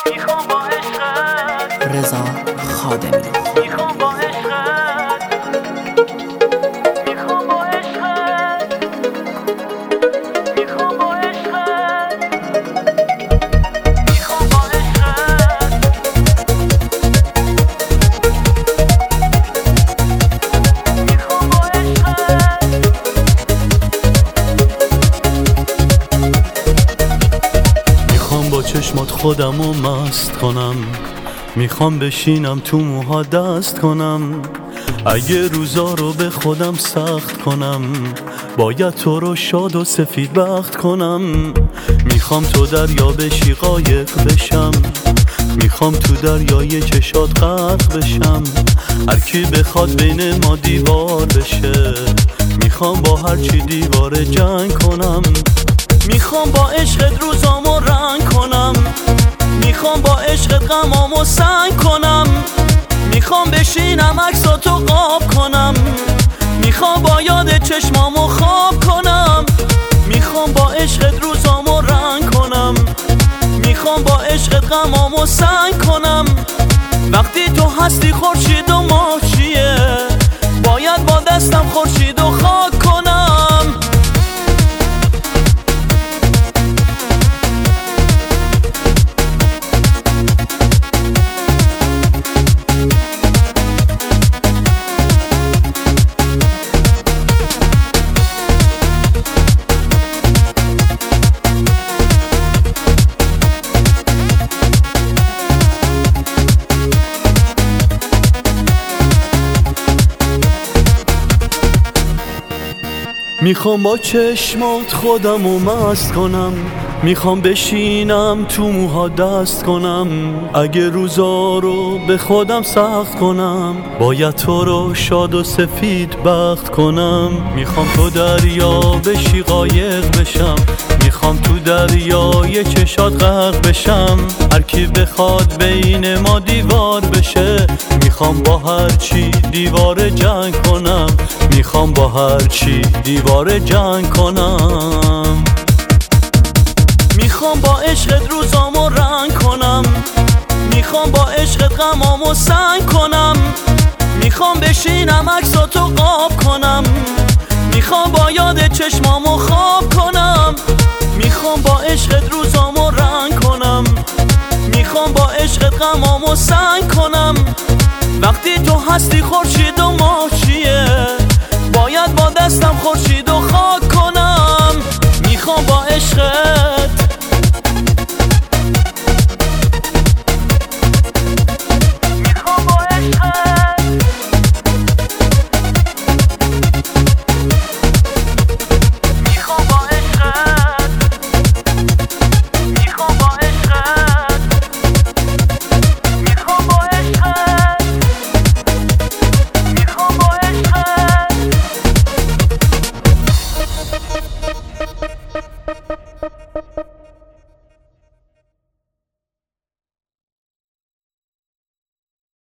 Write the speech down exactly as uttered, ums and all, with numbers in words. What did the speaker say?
میخوام با عشقت رضا خادمی. میخوام با عشقت میخوام با عشقت میخوام با عشقت میخوام با عشقت میخوام با عشقت میخوام با چشمات خودمو مست کنم، میخوام بشینم تو موها دست کنم. اگه روزا رو به خودم سخت کنم، باید تو رو شاد و سفید بخت کنم. میخوام تو دریا بشی قایق بشم، میخوام تو دریای چشات غرق بشم. هر کی بخواد بین ما دیوار بشه، میخوام با هر چی دیوار جنگ کنم. میخوام با عشقت روزامو رنگ کنم، میخوام با عشقت غمامو سنگ کنم. میخوام بشینم عکساتو قاب کنم، میخوام با یاد چشمامو خواب کنم. میخوام با عشقت روزامو رنگ کنم، میخوام با عشقت غمامو سنگ کنم. وقتی تو هستی خورشید و ماه چیه، باید با دستم خورشید و خاک کنم. میخوام با چشمات خودمو مست کنم، میخوام بشینم تو موها دست کنم. اگه روزا رو به خودم سخت کنم، باید تو رو شاد و سفید بخت کنم. میخوام تو دریا بشی قایق بشم، میخوام تو دریای چشات غرق بشم. هر کی بخواد بین ما دیوار بشه، میخوام با هر چی دیوار جنگ کنم. میخوام با هر چی دیوار جنگ کنم. میخوام با عشقت روزامو رنگ کنم، میخوام با عشقت غمامو سنگ کنم. میخوام بشینم عکساتو قاب کنم، میخوام با یاد چشمامو خواب کنم. میخوام با عشقت روزامو رنگ کنم، میخوام با عشقت غمامو سنگ کنم. وقتی تو هستی خورشید و ماه چیه، باید با دستم خورشید و خاک